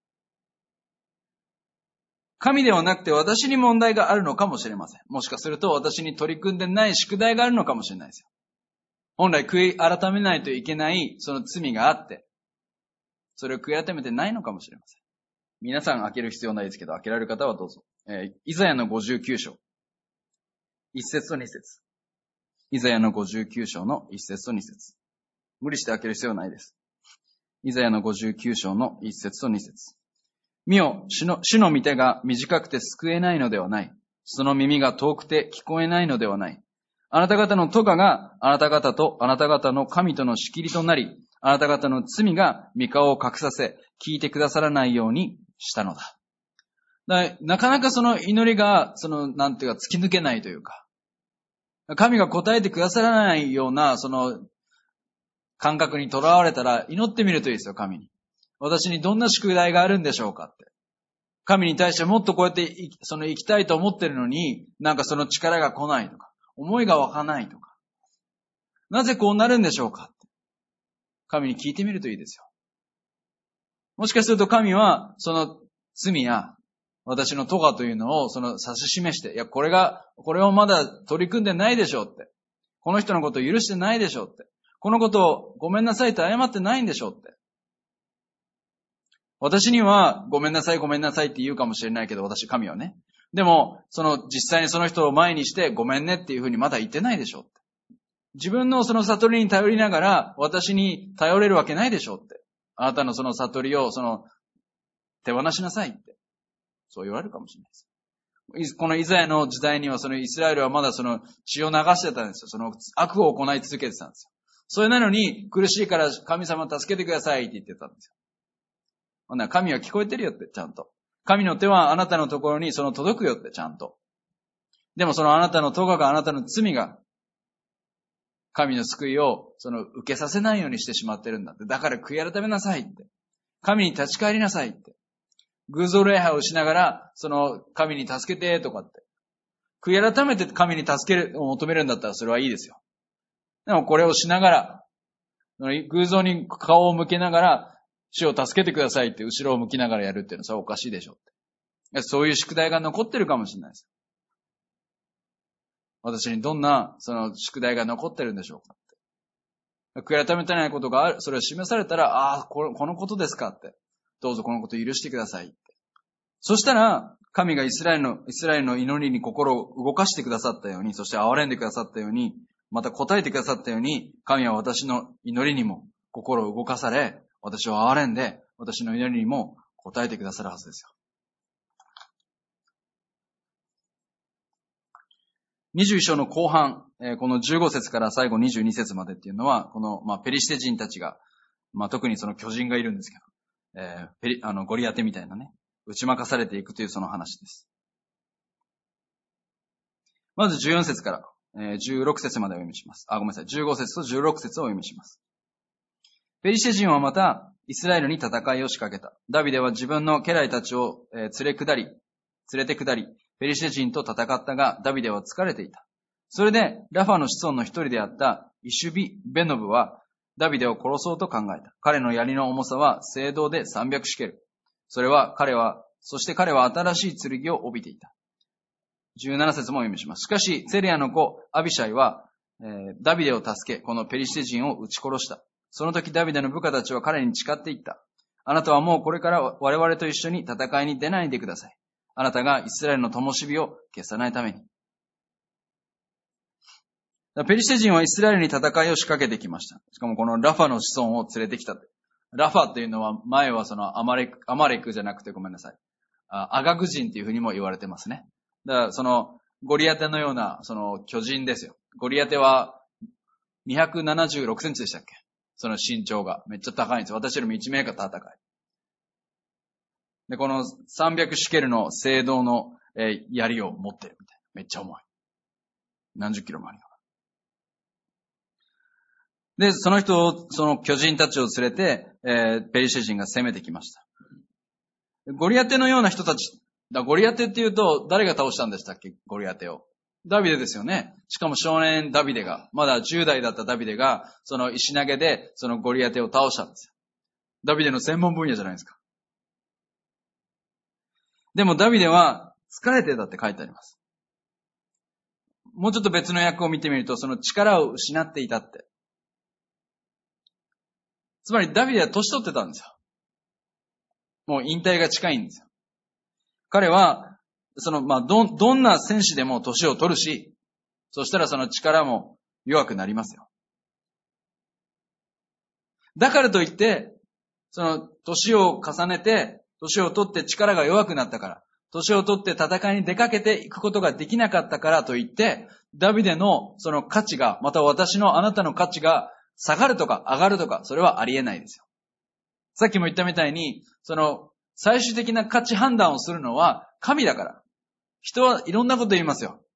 A: 神ではなくて私に問題があるのかもしれません。もしかすると私に取り組んでない宿題があるのかもしれないですよ。本来悔い改めないといけないその罪があって、それを悔い改めてないのかもしれません。皆さん開ける必要ないですけど、開けられる方はどうぞ。えー、イザヤのごじゅうきゅう章。一節と二節。イザヤのごじゅうきゅう章の一節と二節。無理して開ける必要ないです。イザヤのごじゅうきゅう章の一節と二節。見よ、主の、主の御手が短くて救えないのではない。その耳が遠くて聞こえないのではない。あなた方の咎があなた方とあなた方の神との仕切りとなり、あなた方の罪が御顔を隠させ、聞いてくださらないようにしたのだ。だからなかなかその祈りが、その、なんていうか、突き抜けないというか、神が答えてくださらないような、その、感覚にとらわれたら、祈ってみるといいですよ、神に。私にどんな宿題があるんでしょうかって。神に対してもっとこうやって、その生きたいと思ってるのに、なんかその力が来ないとか、思いが湧かないとか。なぜこうなるんでしょうかって。神に聞いてみるといいですよ。もしかすると神は、その罪や、私の咎というのを、その指し示して、いや、これが、これをまだ取り組んでないでしょうって。この人のことを許してないでしょうって。このことをごめんなさいと謝ってないんでしょうって。私にはごめんなさいごめんなさいって言うかもしれないけど、私神はね。でも、その実際にその人を前にしてごめんねっていうふうにまだ言ってないでしょうって。自分のその悟りに頼りながら私に頼れるわけないでしょうって。あなたのその悟りをその手放しなさいって。そう言われるかもしれないです。このイザヤの時代にはそのイスラエルはまだその血を流してたんですよ。その悪を行い続けてたんですよ。それなのに苦しいから神様助けてくださいって言ってたんですよ。ほんなら神は聞こえてるよって、ちゃんと。神の手はあなたのところにその届くよって、ちゃんと。でもそのあなたの咎があなたの罪が、神の救いをその受けさせないようにしてしまってるんだって。だから悔い改めなさいって。神に立ち返りなさいって。偶像礼拝をしながら、その神に助けてとかって。悔い改めて神に助けるを求めるんだったらそれはいいですよ。でもこれをしながら、偶像に顔を向けながら、主を助けてくださいって後ろを向きながらやるっていうのはそれはおかしいでしょって。そういう宿題が残ってるかもしれないです。私にどんなその宿題が残ってるんでしょうかって。悔い改めてないことがある、それを示されたら、ああ、このことですかって。どうぞこのことを許してくださいって。そしたら、神がイスラエルの、イスラエルの祈りに心を動かしてくださったように、そして憐れんでくださったように、また答えてくださったように、神は私の祈りにも心を動かされ、私を憐れんで、私の祈りにも答えてくださるはずですよ。にじゅういっ章の後半、このじゅうご節から最後にじゅうに節までっていうのは、この、まあ、ペリシテ人たちが、まあ、特にその巨人がいるんですけど、えー、ペリ、あの、ゴリアテみたいなね、打ち負かされていくというその話です。まずじゅうよん節から、えー、じゅうろく節までお読みします。あ、ごめんなさい。じゅうご節とじゅうろく節をお読みします。ペリシテ人はまた、イスラエルに戦いを仕掛けた。ダビデは自分の家来たちを連れ下り、連れて下り、ペリシテ人と戦ったが、ダビデは疲れていた。それで、ラファの子孫の一人であったイシュビ・ベノブは、ダビデを殺そうと考えた。彼の槍の重さは青銅でさんびゃくシケル。それは彼は、そして彼は新しい剣を帯びていた。じゅうなな節もお読みします。しかし、セリアの子、アビシャイは、えー、ダビデを助け、このペリシテ人を撃ち殺した。その時ダビデの部下たちは彼に誓っていった。あなたはもうこれから我々と一緒に戦いに出ないでください。あなたがイスラエルの灯火を消さないために。ペリシテ人はイスラエルに戦いを仕掛けてきました。しかもこのラファの子孫を連れてきた。ラファっていうのは前はそのアマレク、アマレクじゃなくてごめんなさい。アガグ人っていうふうにも言われてますね。だからそのゴリアテのようなその巨人ですよ。ゴリアテはにひゃくななじゅうろくセンチでしたっけ？その身長がめっちゃ高いんですよ。私よりもいちメートル高い。で、このさんびゃくシケルの青銅の、えー、槍を持ってるみたいな。めっちゃ重い。 何十キロもあるような。で、その人を、その巨人たちを連れて、えー、ペリシテ人が攻めてきました。ゴリアテのような人たち、だゴリアテって言うと、誰が倒したんでしたっけ、ゴリアテを。ダビデですよね。しかも少年ダビデが、まだじゅう代だったダビデが、その石投げで、そのゴリアテを倒したんですよ。ダビデの専門分野じゃないですか。でもダビデは疲れてたって書いてあります。もうちょっと別の訳を見てみると、その力を失っていたって。つまりダビデは年取ってたんですよ。もう引退が近いんですよ。彼は、その、まあ、ど、どんな戦士でも年を取るし、そしたらその力も弱くなりますよ。だからといって、その、年を重ねて、年を取って力が弱くなったから、年を取って戦いに出かけていくことができなかったからといって、ダビデのその価値が、また私のあなたの価値が下がるとか上がるとか、それはありえないですよ。さっきも言ったみたいに、その、最終的な価値判断をするのは神だから。人はいろんなこと言いますよ。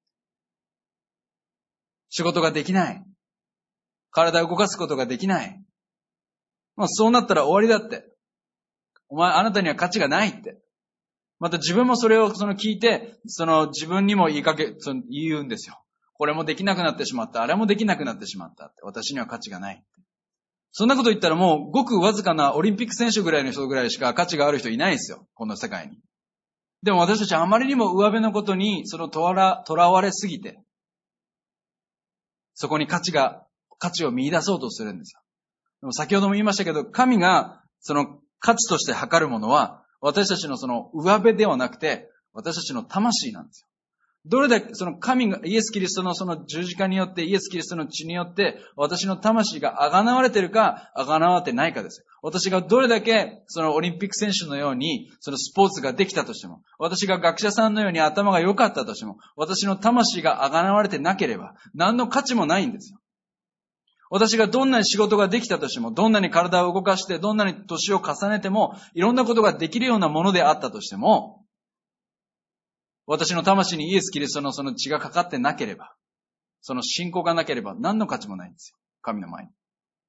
A: 仕事ができない。体を動かすことができない。まあそうなったら終わりだって。お前、あなたには価値がないって。また自分もそれをその聞いて、その自分にも言いかけ、その言うんですよ。これもできなくなってしまった。あれもできなくなってしまったって。私には価値がない。そんなこと言ったらもうごくわずかなオリンピック選手ぐらいの人ぐらいしか価値がある人いないですよ。この世界に。でも私たちはあまりにも上辺のことにそのとら、とらわれすぎて、そこに価値が、価値を見出そうとするんですよ。でも先ほども言いましたけど、神がその価値として測るものは、私たちのその上辺ではなくて、私たちの魂なんですよ。どれだけ、その神が、イエス・キリストのその十字架によって、イエス・キリストの血によって、私の魂が贖われてるか、贖われてないかですよ。私がどれだけ、そのオリンピック選手のように、そのスポーツができたとしても、私が学者さんのように頭が良かったとしても、私の魂が贖われてなければ、何の価値もないんですよ。私がどんなに仕事ができたとしても、どんなに体を動かして、どんなに年を重ねても、いろんなことができるようなものであったとしても、私の魂にイエス・キリストのその血がかかってなければ、その信仰がなければ何の価値もないんですよ。神の前に。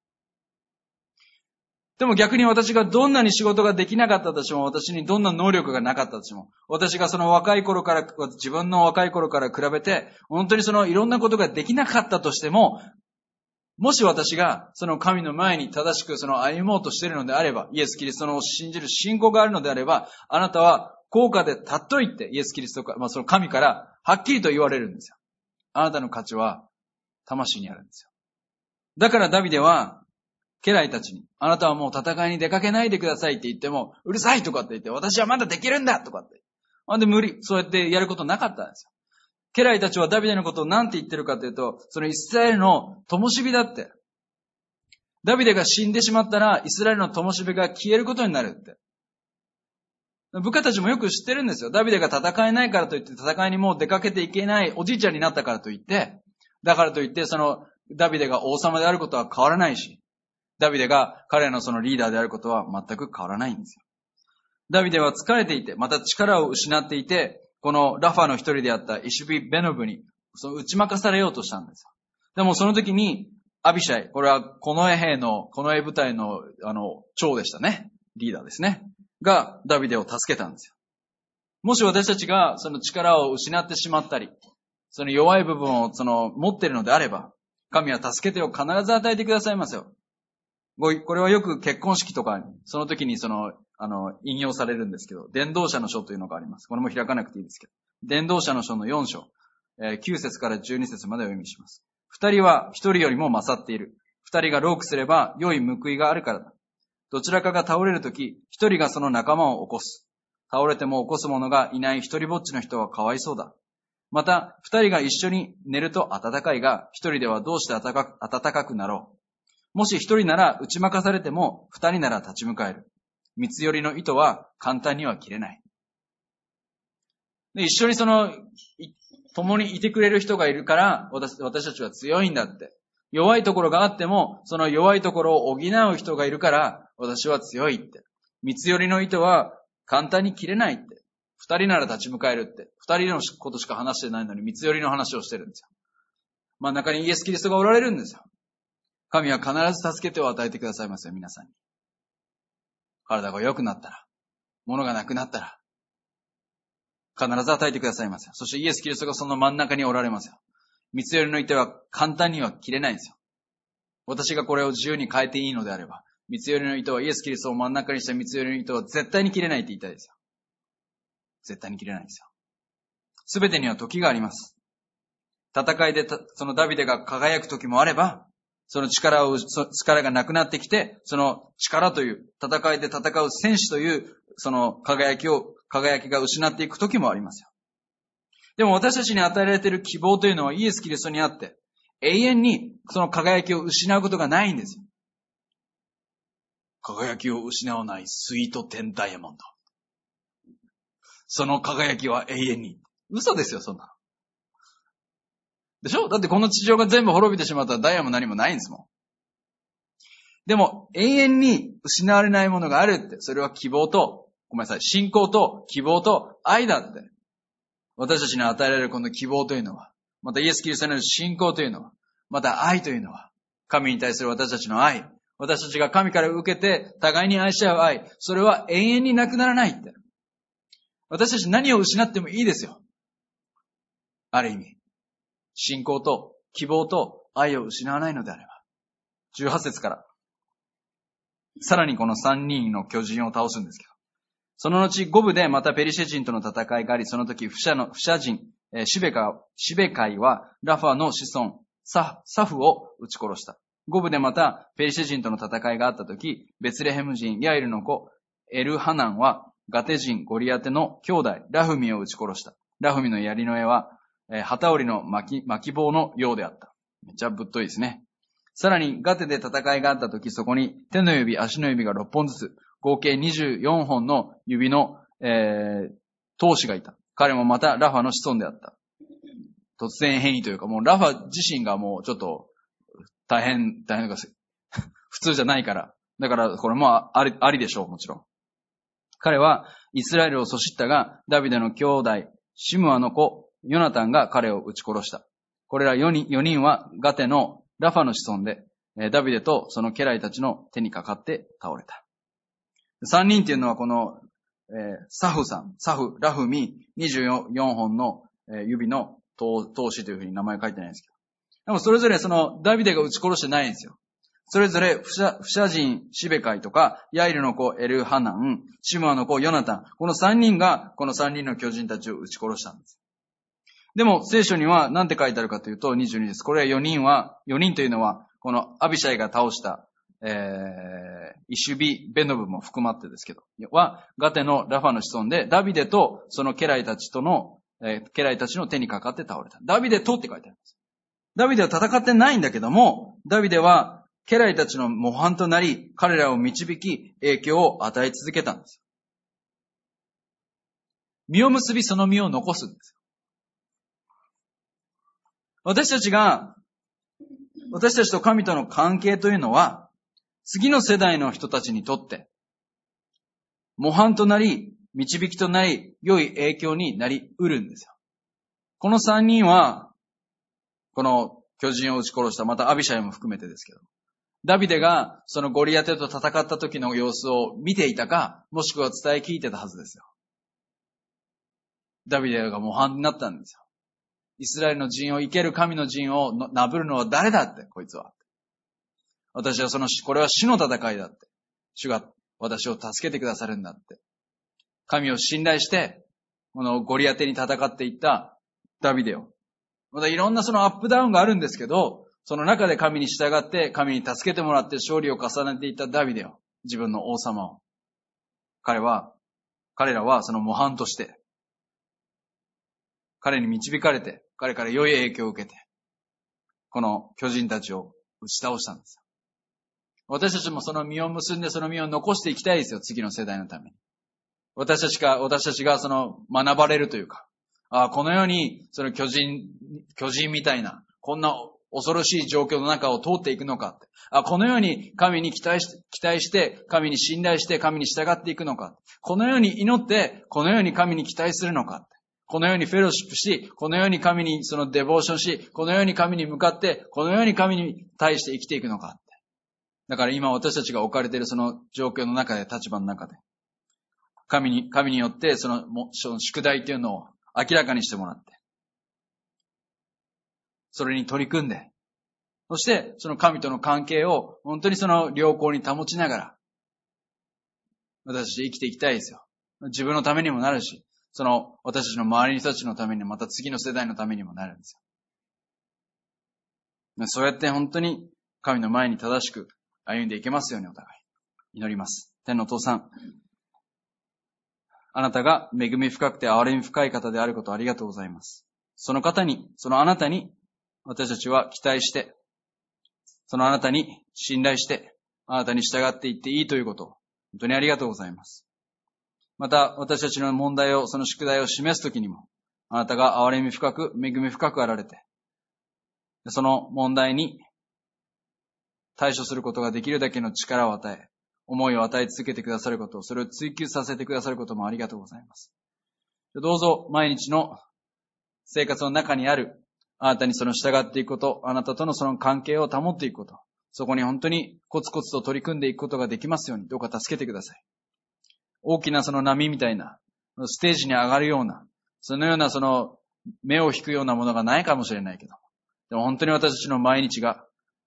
A: でも逆に私がどんなに仕事ができなかったとしても、私にどんな能力がなかったとしても、私がその若い頃から、自分の若い頃から比べて、本当にそのいろんなことができなかったとしても、もし私がその神の前に正しくその歩もうとしているのであれば、イエス・キリストの信じる信仰があるのであれば、あなたは高価で尊いってイエス・キリストか、まあその神からはっきりと言われるんですよ。あなたの価値は魂にあるんですよ。だからダビデは、家来たちに、あなたはもう戦いに出かけないでくださいって言っても、うるさいとかって言って、私はまだできるんだとかって。なんで無理、そうやってやることなかったんですよ。家来たちはダビデのことを何て言ってるかというと、そのイスラエルの灯火だって。ダビデが死んでしまったら、イスラエルの灯火が消えることになるって。部下たちもよく知ってるんですよ。ダビデが戦えないからといって、戦いにもう出かけていけないおじいちゃんになったからといって、だからといって、そのダビデが王様であることは変わらないし、ダビデが彼らのそのリーダーであることは全く変わらないんですよ。ダビデは疲れていて、また力を失っていて、このラファの一人であったイシュビ・ベノブにその打ち負かされようとしたんですよ。でもその時にアビシャイ、これはこの兵の、この兵部隊のあの長でしたね。リーダーですね。がダビデを助けたんですよ。もし私たちがその力を失ってしまったり、その弱い部分をその持っているのであれば、神は助けてを必ず与えてくださいますよ。これはよく結婚式とかに、その時にその、あの、引用されるんですけど、伝道者の書というのがあります。これも開かなくていいですけど。伝道者の書のよん章、えー、きゅう節からじゅうに節までお読みします。二人は一人よりも勝っている。二人が労苦すれば良い報いがあるからだ。どちらかが倒れるとき、一人がその仲間を起こす。倒れても起こす者がいない一人ぼっちの人はかわいそうだ。また、二人が一緒に寝ると暖かいが、一人ではどうして暖かく、暖かくなろう。もし一人なら打ち負かされても、二人なら立ち向かえる。三つ寄りの糸は簡単には切れない。で、一緒にその、共にいてくれる人がいるから、私、私たちは強いんだって。弱いところがあっても、その弱いところを補う人がいるから、私は強いって。三つ寄りの糸は簡単に切れないって。二人なら立ち向かえるって。二人のことしか話してないのに三つ寄りの話をしてるんですよ。 真ん中にイエス・キリストがおられるんですよ。神は必ず助け手を与えてくださいますよ、皆さんに。体が良くなったら、物がなくなったら、必ず与えてくださいますよ。そしてイエス・キリストがその真ん中におられますよ。三つ折りの糸は簡単には切れないんですよ。私がこれを自由に変えていいのであれば、三つ折りの糸はイエス・キリストを真ん中にした三つ折りの糸は絶対に切れないって言いたいですよ。絶対に切れないんですよ。すべてには時があります。戦いでそのダビデが輝く時もあれば、その力を、そ力がなくなってきて、その力という、戦いで戦う戦士という、その輝きを、輝きが失っていく時もありますよ。でも私たちに与えられている希望というのはイエス・キリストにあって、永遠にその輝きを失うことがないんですよ。輝きを失わないスイートテンダイヤモンド。その輝きは永遠に。嘘ですよ、そんなの。でしょ？だってこの地上が全部滅びてしまったらダイヤも何もないんですもん。でも永遠に失われないものがあるって、それは希望と、ごめんなさい、信仰と希望と愛だって。私たちに与えられるこの希望というのは、またイエス・キリストによる信仰というのは、また愛というのは、神に対する私たちの愛、私たちが神から受けて互いに愛し合う愛、それは永遠になくならないって。私たち何を失ってもいいですよ。ある意味。信仰と希望と愛を失わないのであれば。じゅうはち節から。さらにこの三人の巨人を倒すんですけど。その後五部でまたペリシェ人との戦いがあり、その時、フシャの、フシャ人、えー、シベカ、シベカイはラファの子孫、サ、サフを撃ち殺した。五部でまたペリシェ人との戦いがあった時、ベツレヘム人、ヤイルの子、エルハナンはガテ人、ゴリアテの兄弟、ラフミを撃ち殺した。ラフミの槍の絵は、えー、旗織りの巻き、巻き棒のようであった。めっちゃぶっといですね。さらに、ガテで戦いがあったとき、そこに手の指、足の指がろっぽんずつ、合計にじゅうよんほんの指の、えー、闘士がいた。彼もまたラファの子孫であった。突然変異というか、もうラファ自身がもうちょっと大変、大変だから普通じゃないから。だからこれもあり、ありでしょう、もちろん。彼はイスラエルをそしったが、ダビデの兄弟、シムアの子、ヨナタンが彼を撃ち殺した。これらよにん、よにんはガテのラファの子孫で、ダビデとその家来たちの手にかかって倒れた。さんにんっていうのはこの、えー、サフさん、サフ、ラフミ、にじゅうよんほんの、えー、指の闘士というふうに名前書いてないんですけど。でもそれぞれそのダビデが撃ち殺してないんですよ。それぞれフシャ、フシャ人、シベカイとか、ヤイルの子エルハナン、シムアの子ヨナタン、このさんにんがこのさんにんの巨人たちを撃ち殺したんです。でも聖書には何て書いてあるかというとにじゅうにです。これはよにんは、よにんというのはこのアビシャイが倒したえー、イシュビ・ベノブも含まってですけど、は、ガテのラファの子孫で、ダビデとその家来たちとの、えー、家来たちの手にかかって倒れた。ダビデとって書いてあります。ダビデは戦ってないんだけども、ダビデは家来たちの模範となり、彼らを導き、影響を与え続けたんです。実を結びその実を残すんです。私たちが、私たちと神との関係というのは、次の世代の人たちにとって、模範となり、導きとなり、良い影響になり得るんですよ。この三人は、この巨人を撃ち殺した、またアビシャイも含めてですけど、ダビデがそのゴリアテと戦った時の様子を見ていたか、もしくは伝え聞いてたはずですよ。ダビデが模範になったんですよ。イスラエルの陣を生ける神の陣をなぶるのは誰だって、こいつは。私はその、これは死の戦いだって。主が私を助けてくださるんだって。神を信頼して、このゴリアテに戦っていったダビデを。またいろんなそのアップダウンがあるんですけど、その中で神に従って、神に助けてもらって勝利を重ねていったダビデを。自分の王様を。彼は、彼らはその模範として、彼に導かれて、彼から良い影響を受けて、この巨人たちを打ち倒したんですよ。私たちもその実を結んでその実を残していきたいですよ、次の世代のために。私たちが、私たちがその学ばれるというか、ああ、このようにその巨人、巨人みたいな、こんな恐ろしい状況の中を通っていくのかって。ああ、このように神に期待し、期待して、神に信頼して、神に従っていくのか。このように祈って、このように神に期待するのかって。 このようにフェロシップし、このように神にそのデボーションし、このように神に向かって、このように神に対して生きていくのかって。だから今私たちが置かれているその状況の中で、立場の中で、神に、神によってその、その宿題というのを明らかにしてもらって、それに取り組んで、そしてその神との関係を本当にその良好に保ちながら、私たちで生きていきたいですよ。自分のためにもなるし、その私たちの周りの人たちのために、また次の世代のためにもなるんですよ。そうやって本当に神の前に正しく歩んでいけますようにお互い祈ります。天のお父さん、あなたが恵み深くて憐れみ深い方であることをありがとうございます。その方に、そのあなたに私たちは期待して、そのあなたに信頼して、あなたに従っていっていいということを本当にありがとうございます。また私たちの問題を、その宿題を示すときにも、あなたが憐れみ深く、恵み深くあられて、その問題に対処することができるだけの力を与え、思いを与え続けてくださることを、それを追求させてくださることもありがとうございます。どうぞ毎日の生活の中にある、あなたにその従っていくこと、あなたとのその関係を保っていくこと、そこに本当にコツコツと取り組んでいくことができますように、どうか助けてください。大きなその波みたいな、ステージに上がるような、そのようなその目を引くようなものがないかもしれないけど、でも本当に私たちの毎日が、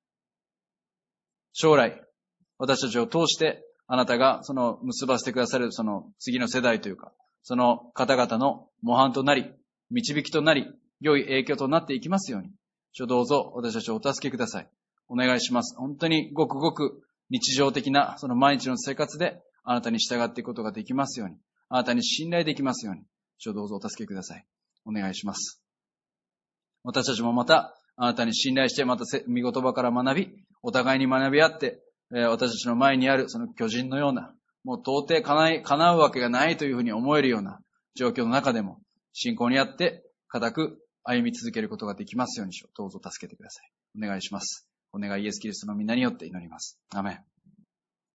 A: 将来、私たちを通して、あなたがその結ばせてくださるその次の世代というか、その方々の模範となり、導きとなり、良い影響となっていきますように、どうぞ私たちをお助けください。お願いします。本当にごくごく日常的なその毎日の生活であなたに従っていくことができますように、あなたに信頼できますように、どうぞお助けください。お願いします。私たちもまたあなたに信頼して、また御言葉から学び、お互いに学び合って、私たちの前にあるその巨人のような、もう到底叶い、叶うわけがないというふうに思えるような状況の中でも、信仰にあって固く歩み続けることができますように、どうぞ助けてください。お願いします。お願いイエスキリストの皆によって祈ります。アメン。